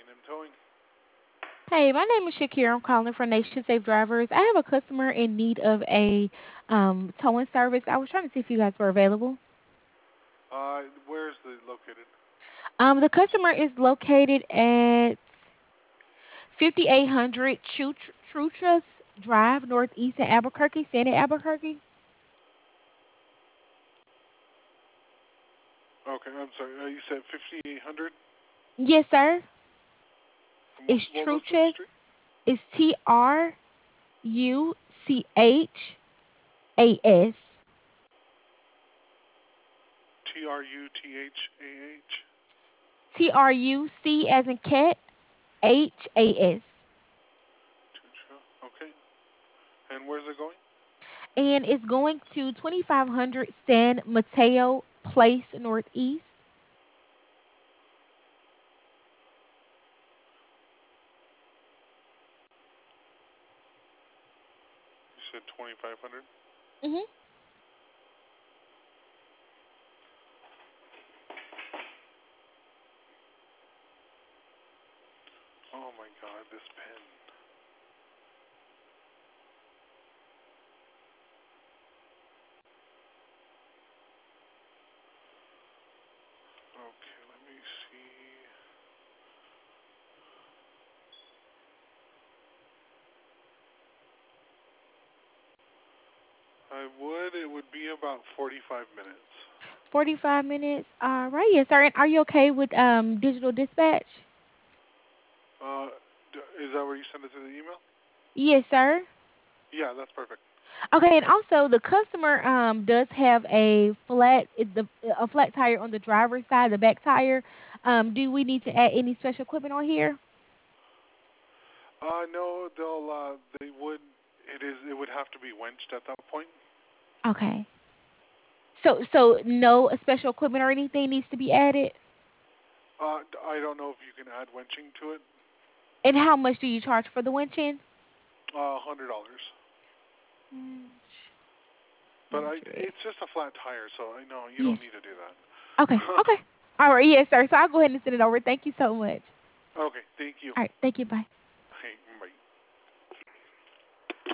M Towing. Hey, my name is Shakira. I'm calling from Nation Safe Drivers. I have a customer in need of a towing service. I was trying to see if you guys were available. Where's the located? The customer is located at 5800 Trutras Drive, Northeast in Albuquerque, Santa Albuquerque. Okay, I'm sorry. You said 5800. Yes, sir. It's What was the Truchas. street? It's Truchas. Truthah. Truc as in cat, Has. Okay. And where's it going? And it's going to 2500 San Mateo Place Northeast. You said 2500. Hmm. Oh my God, this pen. Okay, let me see. I would. It would be about 45 minutes. 45 minutes. All right. Yes, sir. And are you okay with digital dispatch? Uh, is that where you send it to the email? Yes, sir. Yeah, that's perfect. Okay, and also the customer does have a flat tire on the driver's side, the back tire. Do we need to add any special equipment on here? No, they would. It would have to be winched at that point. Okay. So no special equipment or anything needs to be added. I don't know if you can add winching to it. And how much do you charge for the winching? $100. Winch But 100. it's just a flat tire, so I know you don't Yes. need to do Okay. that. Okay. All right. Yes, sir. So I'll go ahead and send it over. Thank you so much. Okay, thank you. All right. Thank you. Bye.